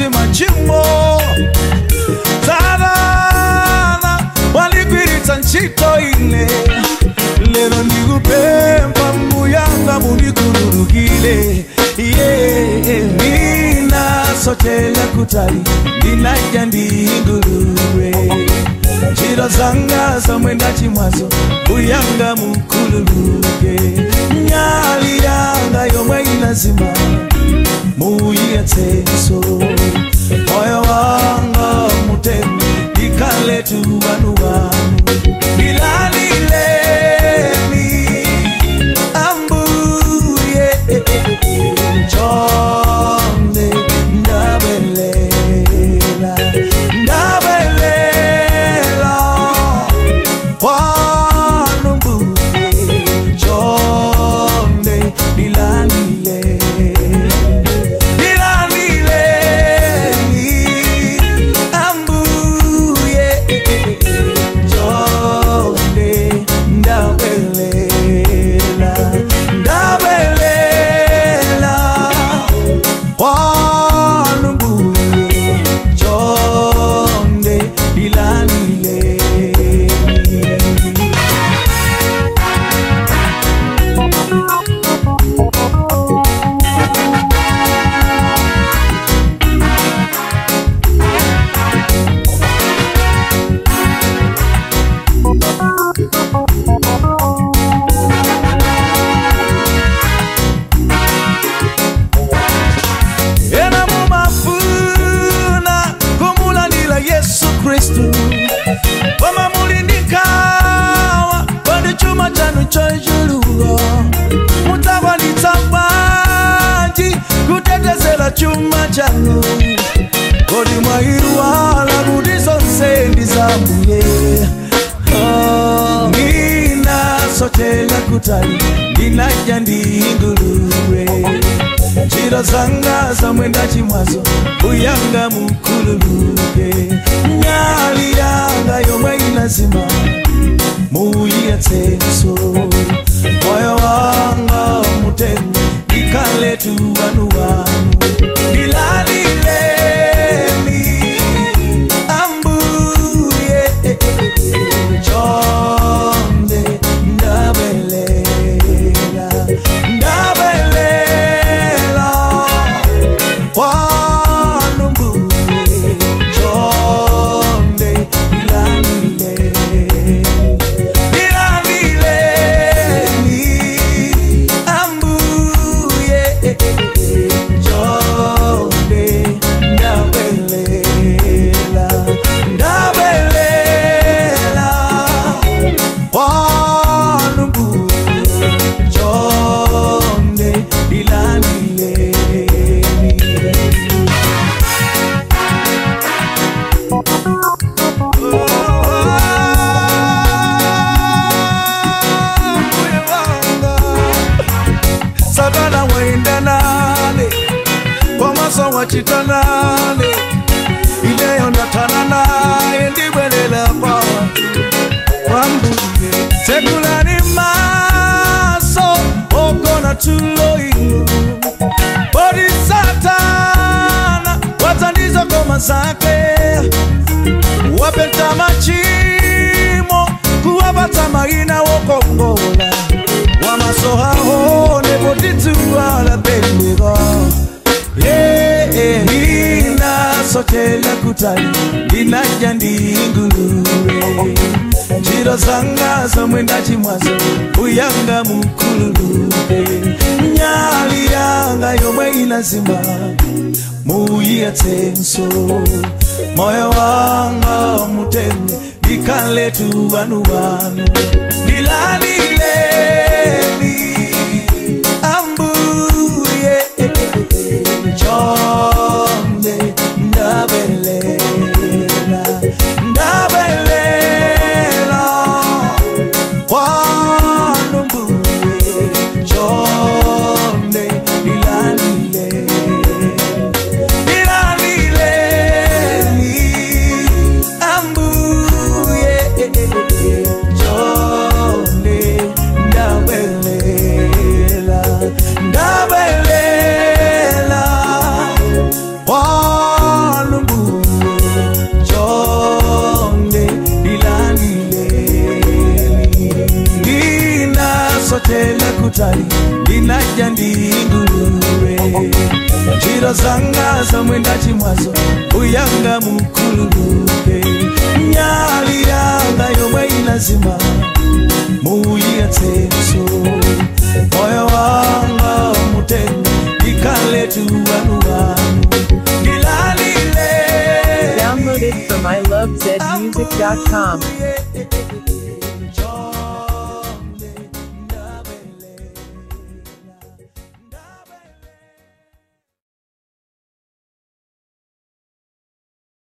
Wanazi machimo Tarana Walikwirita nchito ile Lero nigupemba Mbuyanga munikururugile Nina sotela kutali Nina jandi nguruwe Jiro zanga za mwenda chimwazo Mbuyanga mukuluruge Nyali yanga yomwe inazima Muye teso Moyo wanga mutemu Ikale tuwanu wanu Ilalile mi Ambuye Chonde Ndabelela Ndabelela Wanu mbuye Chonde Ilalile Chuma chano Kodi mwahiruwa la budizo nsendi zambuye Nina sotela kutali Nina jandi nguruwe Jiro zanga za mwenda chimwazo Uyanga mukuluruge Nyali yanga yomwe inazima Muye teso Moyo wanga mutemu Ikale tuwanu wanu Ilalile mi Ambuye Chonde Ndabelela Ndabelela Wanu mbuye Chonde Ilalile Ilalile mi Ambuye Chonde Ndabelela Ndabelela Wanu mbuye Chonde Ilalile Sabana waenda nale Kwa maso wachitanale Ile ondatana nae Ndibelela kwa Wambuye Sekulani maso Okona tulo inu Bodi satana Watandizo koma zake Wapeta machimo Kuwapata maina wokongola Wamasoha hone Boditu wala bendigo Nina sotela kutali Nina jandi nguruwe Jiro zanga za mwenda chimwazo Uyanga mukuluruge Nyali yanga yomwe inazima Muye tenso Moyo wanga muteme Ikale tuwanu wanu Nilalile mi Ambuye Chonde Ndabelela Ndabelela Wanu mbuye Chonde Ilalile Ilalile mi Ambuye Chonde Ndabelela kutali ndinaja ndingulube njira zanga zamwenda chimwazo uyanga mukululuke nyali yanga yomwe inazima muyiyatsenso moyo wanga mutende ikale tuwanuwanu ndilalile. Download it from ilovezmusic.com.